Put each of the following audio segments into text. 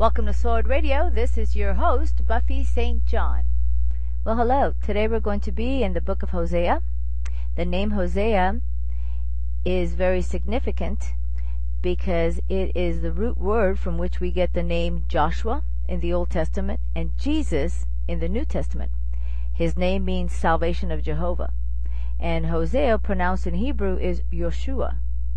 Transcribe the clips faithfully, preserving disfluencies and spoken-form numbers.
Welcome to Sword Radio. This is your host, Buffy Saint John. Well, hello. Today we're going to be in the book of Hosea. The name Hosea is very significant because it is the root word from which we get the name Joshua in the Old Testament and Jesus in the New Testament. His name means salvation of Jehovah. And Hosea, pronounced in Hebrew, is Yoshua.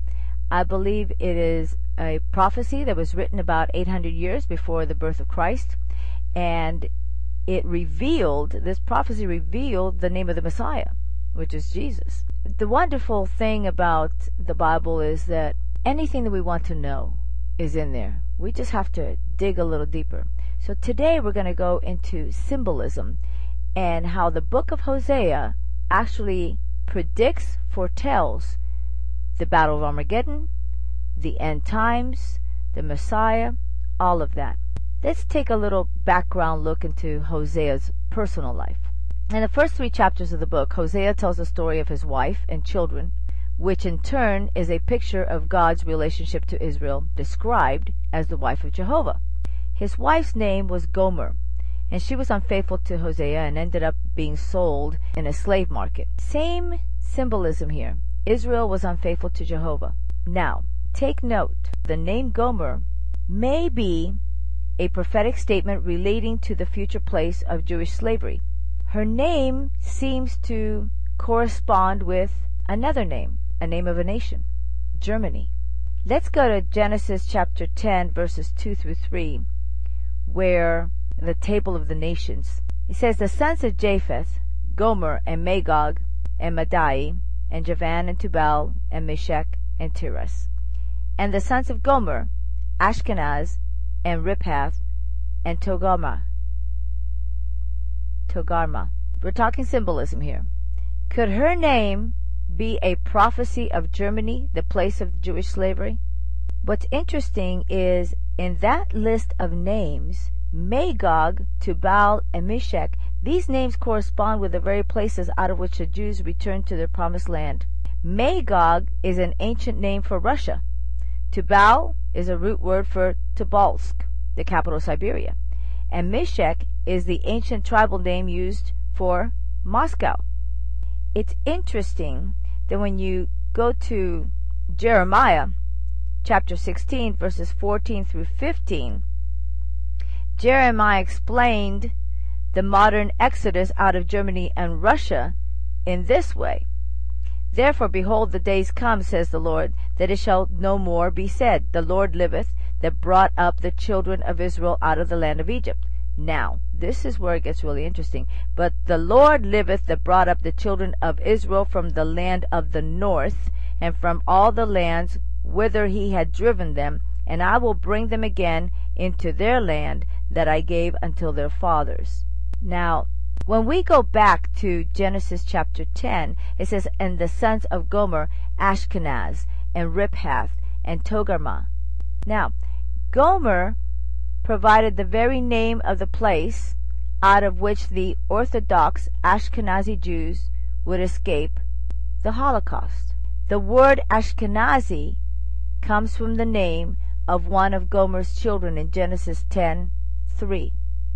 I believe it is a prophecy that was written about eight hundred years before the birth of Christ, and it revealed, this prophecy revealed the name of the Messiah, which is Jesus. The wonderful thing about the Bible is that anything that we want to know is in there. We just have to dig a little deeper. So today we're going to go into symbolism and how the book of Hosea actually predicts, foretells the Battle of Armageddon, the end times, the Messiah, all of that. Let's take a little background look into Hosea's personal life. In the first three chapters of the book, Hosea tells the story of his wife and children, which in turn is a picture of God's relationship to Israel, described as the wife of Jehovah. His wife's name was Gomer, and she was unfaithful to Hosea and ended up being sold in a slave market. Same symbolism here. Israel was unfaithful to Jehovah. Now, take note, the name Gomer may be a prophetic statement relating to the future place of Jewish slavery. Her name seems to correspond with another name, a name of a nation, Germany. Let's go to Genesis chapter ten, verses two through three, where the table of the nations. It says, the sons of Japheth, Gomer and Magog and Madai, and Javan and Tubal and Meshech and Tiras. And the sons of Gomer, Ashkenaz and Riphath and Togarmah. Togarmah. We're talking symbolism here. Could her name be a prophecy of Germany, the place of Jewish slavery? What's interesting is in that list of names, Magog, Tubal, and Meshech, these names correspond with the very places out of which the Jews returned to their promised land. Magog is an ancient name for Russia. Tubal is a root word for Tobolsk, the capital of Siberia. And Meshech is the ancient tribal name used for Moscow. It's interesting that when you go to Jeremiah chapter sixteen, verses fourteen through fifteen, Jeremiah explained the modern exodus out of Germany and Russia in this way. Therefore, behold, the days come, says the Lord, that it shall no more be said, the Lord liveth, that brought up the children of Israel out of the land of Egypt. Now, this is where it gets really interesting. But the Lord liveth, that brought up the children of Israel from the land of the north, and from all the lands whither he had driven them, and I will bring them again into their land that I gave unto their fathers. Now, when we go back to Genesis chapter ten, it says, and the sons of Gomer, Ashkenaz, and Riphath, and Togarmah. Now, Gomer provided the very name of the place out of which the Orthodox Ashkenazi Jews would escape the Holocaust. The word Ashkenazi comes from the name of one of Gomer's children in Genesis ten three.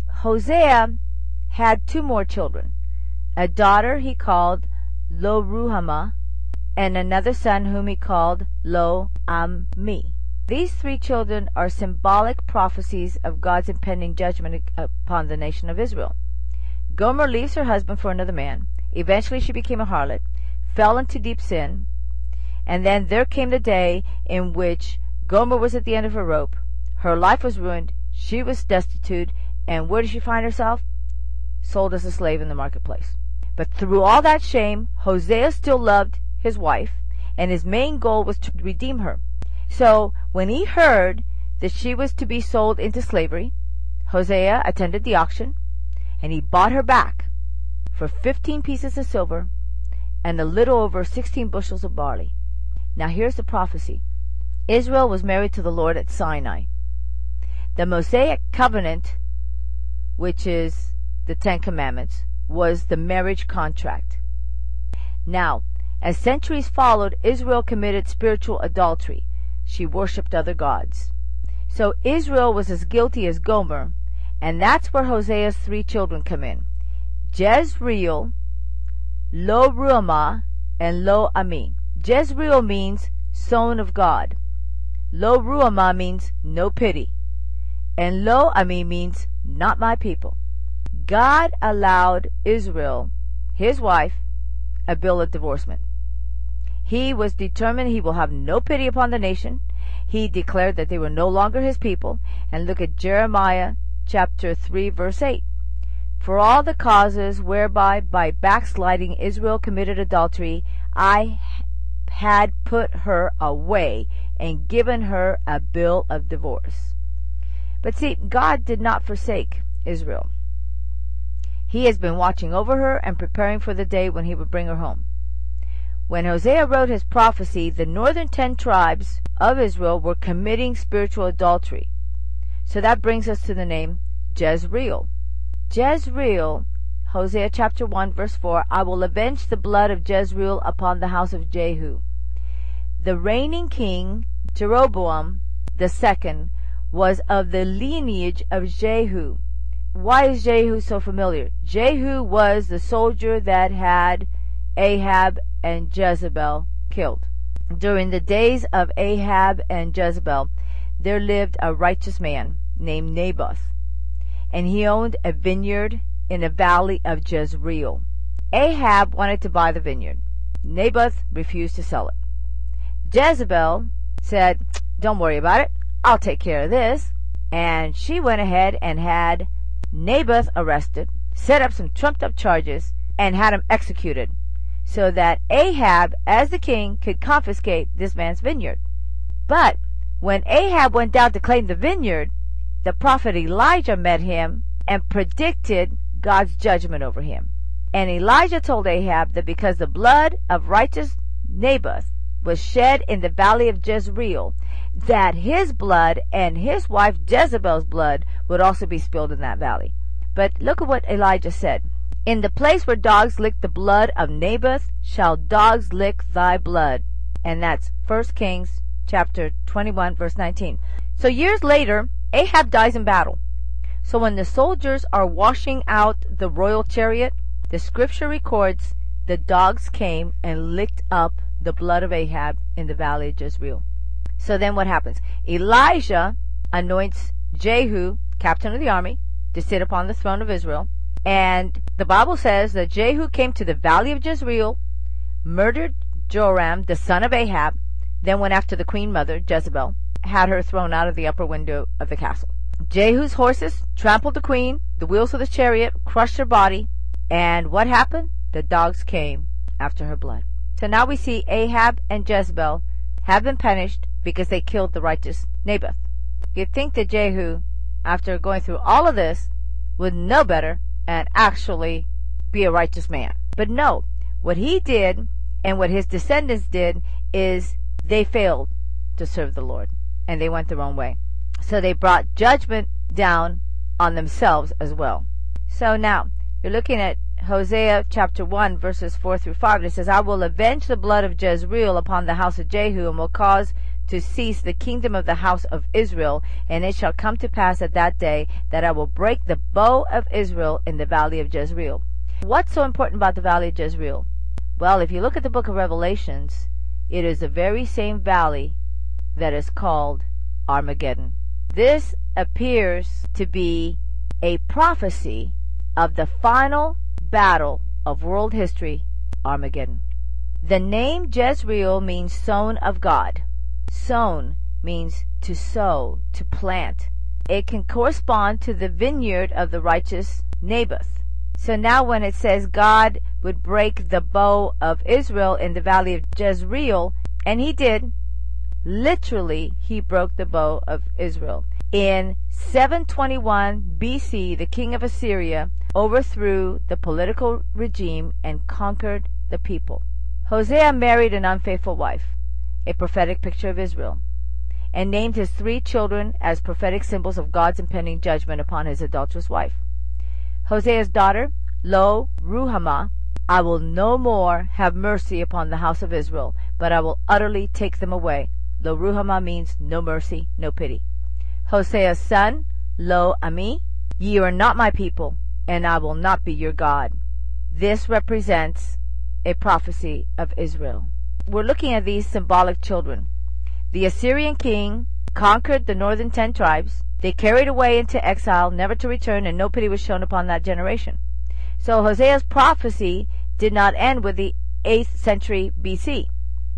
Hosea had two more children, a daughter he called Lo-Ruhamah, and another son whom he called Lo-Ammi. These three children are symbolic prophecies of God's impending judgment upon the nation of Israel. Gomer leaves her husband for another man. Eventually she became a harlot, fell into deep sin, and then there came the day in which Gomer was at the end of her rope. Her life was ruined, she was destitute, and where did she find herself? Sold as a slave in the marketplace. But through all that shame, Hosea still loved his wife, and his main goal was to redeem her. So when he heard that she was to be sold into slavery, Hosea attended the auction, and he bought her back for fifteen pieces of silver and a little over sixteen bushels of barley. Now here's the prophecy. Israel was married to the Lord at Sinai. The Mosaic covenant, which is the Ten Commandments, was the marriage contract. Now, as centuries followed, Israel committed spiritual adultery. She worshipped other gods. So Israel was as guilty as Gomer, and that's where Hosea's three children come in: Jezreel, Lo Ruhamah, and Lo Ami. Jezreel means sown of God. Lo Ruhamah means no pity. And Lo Ami means not my people. God allowed Israel, his wife, a bill of divorcement. He was determined he will have no pity upon the nation. He declared that they were no longer his people. And look at Jeremiah chapter three, verse eight. For all the causes whereby by backsliding Israel committed adultery, I had put her away and given her a bill of divorce. But see, God did not forsake Israel. He has been watching over her and preparing for the day when he would bring her home. When Hosea wrote his prophecy, the northern ten tribes of Israel were committing spiritual adultery. So that brings us to the name Jezreel. Jezreel, Hosea chapter one, verse four, I will avenge the blood of Jezreel upon the house of Jehu. The reigning king, Jeroboam the second, was of the lineage of Jehu. Why is Jehu so familiar? Jehu was the soldier that had Ahab and Jezebel killed. During the days of Ahab and Jezebel, there lived a righteous man named Naboth, and he owned a vineyard in the valley of Jezreel. Ahab wanted to buy the vineyard. Naboth refused to sell it. Jezebel said, don't worry about it, I'll take care of this. And she went ahead and had Naboth arrested, set up some trumped up charges, and had him executed, so that Ahab, as the king, could confiscate this man's vineyard. But when Ahab went down to claim the vineyard, the prophet Elijah met him and predicted God's judgment over him. And Elijah told Ahab that because the blood of righteous Naboth was shed in the valley of Jezreel, that his blood and his wife Jezebel's blood would also be spilled in that valley. But look at what Elijah said. In the place where dogs lick the blood of Naboth shall dogs lick thy blood. And that's First Kings chapter twenty-one, verse nineteen. So years later, Ahab dies in battle. So when the soldiers are washing out the royal chariot, the scripture records the dogs came and licked up the blood of Ahab in the valley of Jezreel. So then what happens? Elijah anoints Jehu, captain of the army, to sit upon the throne of Israel. And the Bible says that Jehu came to the valley of Jezreel, murdered Joram, the son of Ahab, then went after the queen mother, Jezebel, had her thrown out of the upper window of the castle. Jehu's horses trampled the queen, the wheels of the chariot crushed her body, and what happened? The dogs came after her blood. So now we see Ahab and Jezebel have been punished because they killed the righteous Naboth. You'd think that Jehu, after going through all of this, would know better and actually be a righteous man. But no, what he did and what his descendants did is they failed to serve the Lord, and they went their own way. So they brought judgment down on themselves as well. So now, you're looking at Hosea chapter one, verses four through five, and it says, I will avenge the blood of Jezreel upon the house of Jehu, and will cause to cease the kingdom of the house of Israel, and it shall come to pass at that day that I will break the bow of Israel in the valley of Jezreel. What's so important about the valley of Jezreel? Well, if you look at the book of Revelations, it is the very same valley that is called Armageddon. This appears to be a prophecy of the final battle of world history, Armageddon. The name Jezreel means sown of God. Sown means to sow, to plant. It can correspond to the vineyard of the righteous Naboth. So now when it says God would break the bow of Israel in the valley of Jezreel, and he did, literally he broke the bow of Israel. In seven twenty-one B C, the king of Assyria overthrew the political regime and conquered the people. Hosea married an unfaithful wife, a prophetic picture of Israel, and named his three children as prophetic symbols of God's impending judgment upon his adulterous wife. Hosea's daughter, Lo Ruhamah, I will no more have mercy upon the house of Israel, but I will utterly take them away. Lo Ruhamah means no mercy, no pity. Hosea's son, Lo Ami, ye are not my people, and I will not be your God. This represents a prophecy of Israel. We're looking at these symbolic children. The Assyrian king conquered the northern ten tribes. They carried away into exile, never to return, and no pity was shown upon that generation. So Hosea's prophecy did not end with the eighth century B C.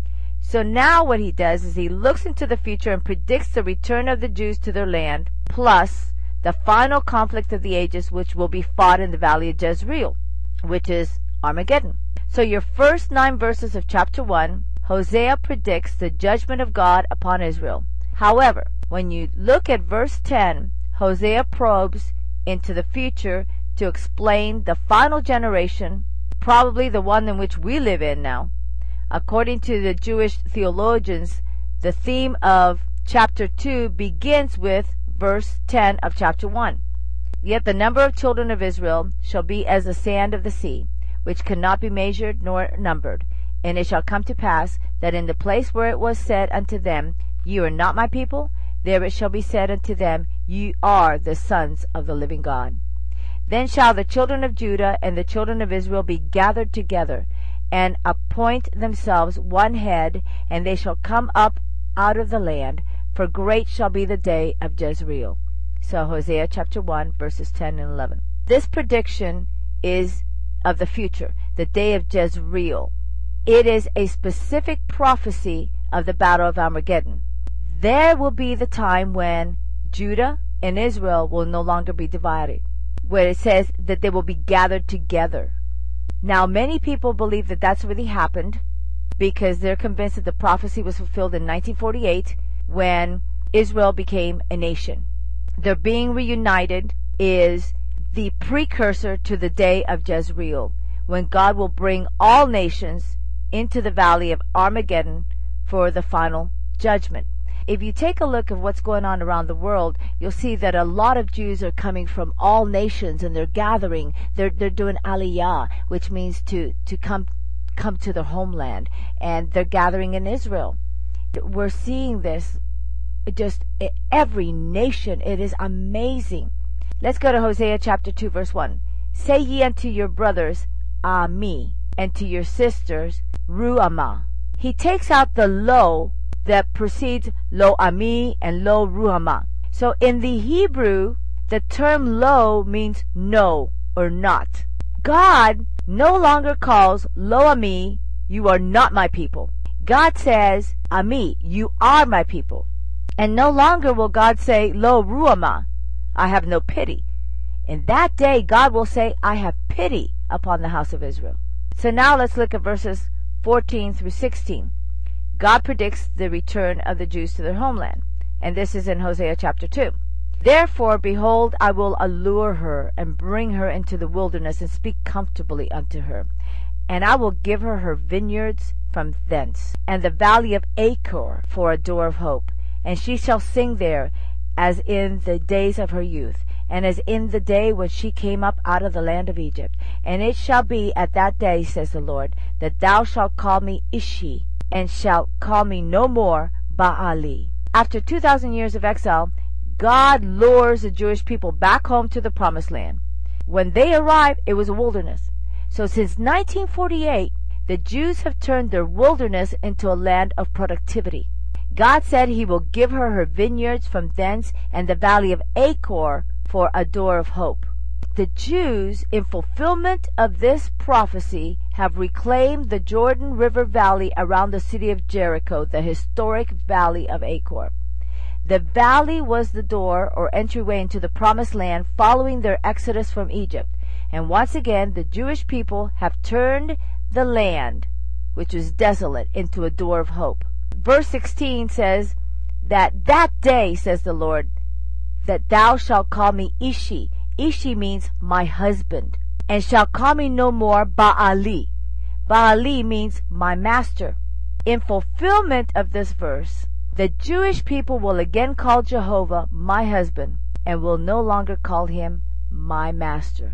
So now what he does is he looks into the future and predicts the return of the Jews to their land, plus the final conflict of the ages, which will be fought in the valley of Jezreel, which is Armageddon. So your first nine verses of chapter one, Hosea predicts the judgment of God upon Israel. However, when you look at verse ten, Hosea probes into the future to explain the final generation, probably the one in which we live in now. According to the Jewish theologians, the theme of chapter two begins with verse ten of chapter one. Yet the number of children of Israel shall be as the sand of the sea, which cannot be measured nor numbered. And it shall come to pass that in the place where it was said unto them, Ye are not my people, there it shall be said unto them, Ye are the sons of the living God. Then shall the children of Judah and the children of Israel be gathered together, and appoint themselves one head, and they shall come up out of the land, for great shall be the day of Jezreel. So Hosea chapter one, verses ten and eleven. This prediction is of the future, the day of Jezreel. It is a specific prophecy of the battle of Armageddon. There will be the time when Judah and Israel will no longer be divided, where it says that they will be gathered together. Now, many people believe that that's really happened because they're convinced that the prophecy was fulfilled in nineteen forty-eight when Israel became a nation. Their being reunited is the precursor to the day of Jezreel, when God will bring all nations into the valley of Armageddon for the final judgment. If you take a look at what's going on around the world, you'll see that a lot of Jews are coming from all nations, and they're gathering. They're they're doing aliyah, which means to to come come to their homeland, and they're gathering in Israel. We're seeing this just in every nation. It is amazing. Let's go to Hosea chapter two, verse one. Say ye unto your brothers, Ami, and to your sisters, Ruhamah. He takes out the lo that precedes Lo Ami and Lo Ruhamah. So in the Hebrew, the term lo means no or not. God no longer calls Lo Ami, you are not my people. God says, Ami, you are my people. And no longer will God say, Lo Ruhamah, I have no pity. In that day, God will say, I have pity upon the house of Israel. So now let's look at verses fourteen through sixteen. God predicts the return of the Jews to their homeland. And this is in Hosea chapter two. Therefore, behold, I will allure her and bring her into the wilderness and speak comfortably unto her. And I will give her her vineyards from thence, and the valley of Achor for a door of hope. And she shall sing there as in the days of her youth, and as in the day when she came up out of the land of Egypt. And it shall be at that day, says the Lord, that thou shalt call me Ishi, and shalt call me no more Baali. After two thousand years of exile, God lures the Jewish people back home to the promised land. When they arrived, it was a wilderness. So since nineteen forty-eight, the Jews have turned their wilderness into a land of productivity. God said he will give her her vineyards from thence, and the valley of Achor for a door of hope. The Jews, in fulfillment of this prophecy, have reclaimed the Jordan River Valley around the city of Jericho, the historic valley of Achor. The valley was the door or entryway into the promised land following their exodus from Egypt. And once again, the Jewish people have turned the land, which was desolate, into a door of hope. Verse sixteen says that that day, says the Lord, that thou shalt call me Ishi. Ishi means my husband. And shalt call me no more Baali. Baali means my master. In fulfillment of this verse, the Jewish people will again call Jehovah my husband, and will no longer call him my master.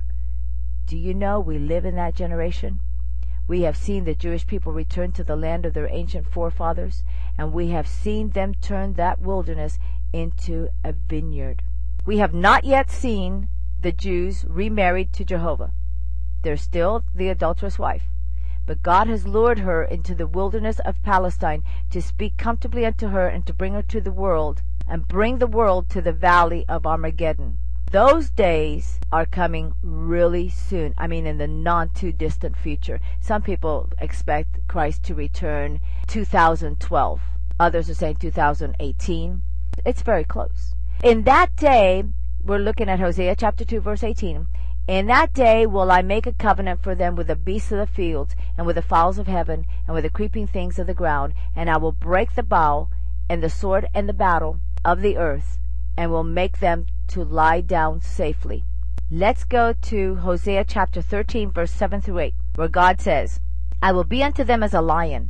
Do you know we live in that generation? We have seen the Jewish people return to the land of their ancient forefathers, and we have seen them turn that wilderness into a vineyard. We have not yet seen the Jews remarried to Jehovah. They're still the adulterous wife. But God has lured her into the wilderness of Palestine to speak comfortably unto her and to bring her to the world and bring the world to the valley of Armageddon. Those days are coming really soon. I mean, in the not too distant future. Some people expect Christ to return two thousand twelve. Others are saying two thousand eighteen. It's very close. In that day, we're looking at Hosea chapter two, verse eighteen. In that day will I make a covenant for them with the beasts of the fields, and with the fowls of heaven, and with the creeping things of the ground, and I will break the bow, and the sword, and the battle of the earth, and will make them to lie down safely. Let's go to Hosea chapter thirteen, verse seven through eight, where God says, I will be unto them as a lion,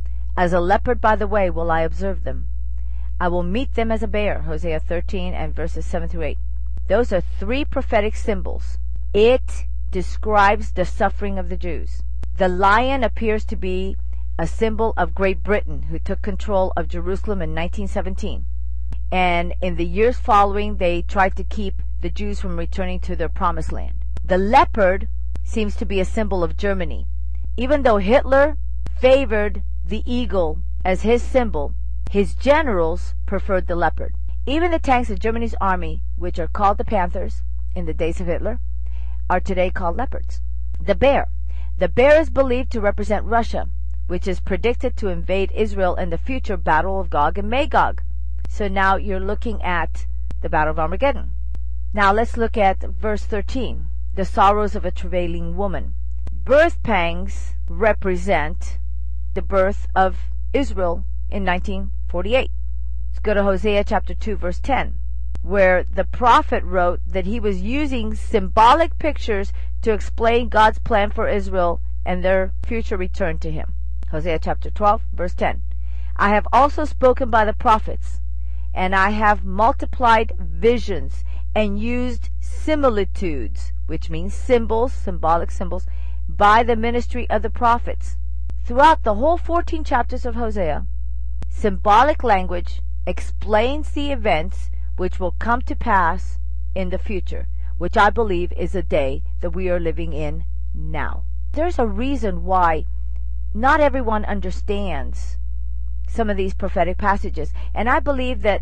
as a leopard by the way will I observe them. I will meet them as a bear, Hosea thirteen and verses seven through eight. Those are three prophetic symbols. It describes the suffering of the Jews. The lion appears to be a symbol of Great Britain, who took control of Jerusalem in nineteen seventeen. And in the years following, they tried to keep the Jews from returning to their promised land. The leopard seems to be a symbol of Germany. Even though Hitler favored the eagle as his symbol, his generals preferred the leopard. Even the tanks of Germany's army, which are called the Panthers in the days of Hitler, are today called leopards. The bear. The bear is believed to represent Russia, which is predicted to invade Israel in the future battle of Gog and Magog. So now you're looking at the battle of Armageddon. Now let's look at verse thirteen, the sorrows of a travailing woman. Birth pangs represent the birth of Israel in nineteen forty-eight. Let's go to Hosea chapter two, verse ten. Where the prophet wrote that he was using symbolic pictures to explain God's plan for Israel and their future return to him. Hosea chapter twelve, verse ten. I have also spoken by the prophets, and I have multiplied visions and used similitudes, which means symbols, symbolic symbols, by the ministry of the prophets. Throughout the whole fourteen chapters of Hosea, symbolic language explains the events which will come to pass in the future, which I believe is the day that we are living in now. There's a reason why not everyone understands some of these prophetic passages, and I believe that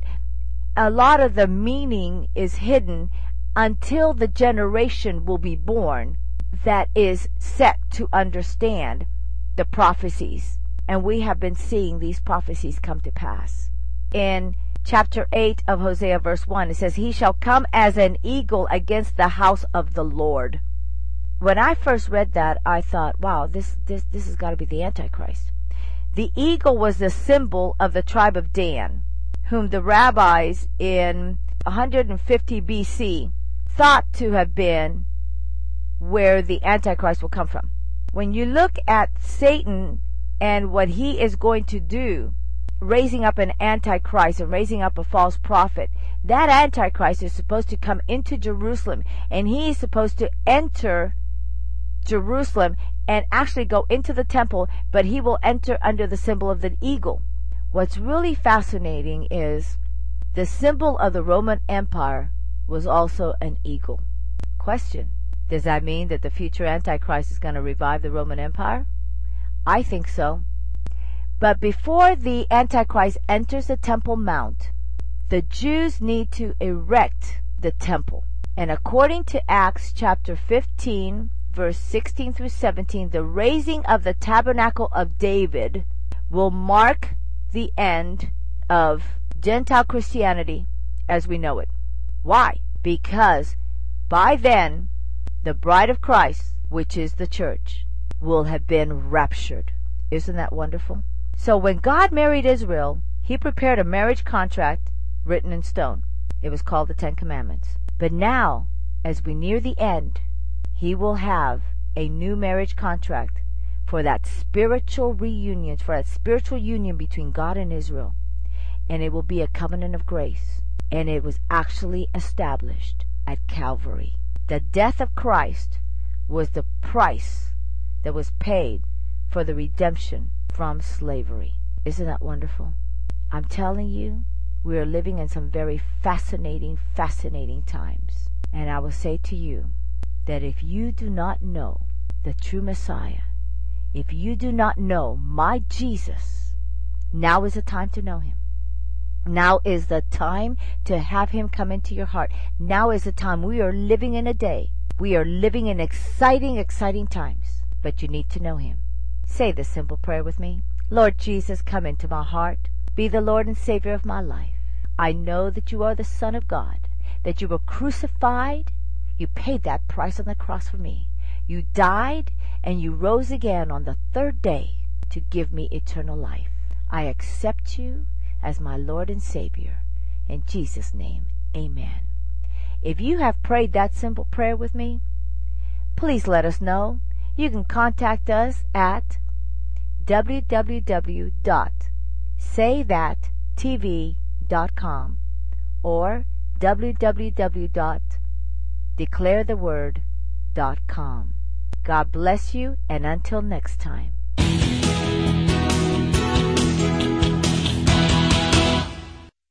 a lot of the meaning is hidden until the generation will be born that is set to understand the prophecies, and we have been seeing these prophecies come to pass. In chapter eight of Hosea, verse one, it says, He shall come as an eagle against the house of the Lord. When I first read that, I thought, wow, this, this, this has got to be the Antichrist. The eagle was the symbol of the tribe of Dan, whom the rabbis in one hundred fifty B C thought to have been where the Antichrist will come from. When you look at Satan and what he is going to do, raising up an Antichrist and raising up a false prophet, that Antichrist is supposed to come into Jerusalem, and he is supposed to enter Jerusalem and actually go into the temple, but he will enter under the symbol of the eagle. What's really fascinating is the symbol of the Roman Empire was also an eagle. Question: does that mean that the future Antichrist is going to revive the Roman Empire? I think so. But before the Antichrist enters the Temple Mount, the Jews need to erect the temple. And according to Acts chapter fifteen, verse sixteen through seventeen, the raising of the tabernacle of David will mark the end of Gentile Christianity as we know it. Why? Because by then, the bride of Christ, which is the church, will have been raptured. Isn't that wonderful? So when God married Israel, he prepared a marriage contract written in stone. It was called the Ten Commandments. But now, as we near the end, he will have a new marriage contract for that spiritual reunion, for that spiritual union between God and Israel. And it will be a covenant of grace. And it was actually established at Calvary. The death of Christ was the price that was paid for the redemption from slavery. Isn't that wonderful? I'm telling you, We are living in some very fascinating, fascinating times. And I will say to you that if you do not know the true Messiah, if you do not know my Jesus, now is the time to know him. Now is the time to have him come into your heart. Now is the time. We are living in a day. We are living in exciting, exciting times. But you need to know him. Say this simple prayer with me. Lord Jesus, come into my heart. Be the Lord and Savior of my life. I know that you are the Son of God, that you were crucified. You paid that price on the cross for me. You died and you rose again on the third day to give me eternal life. I accept you as my Lord and Savior. In Jesus' name, amen. If you have prayed that simple prayer with me, please let us know. You can contact us at w w w dot say that t v dot com or w w w dot declare the word dot com. God bless you, and until next time.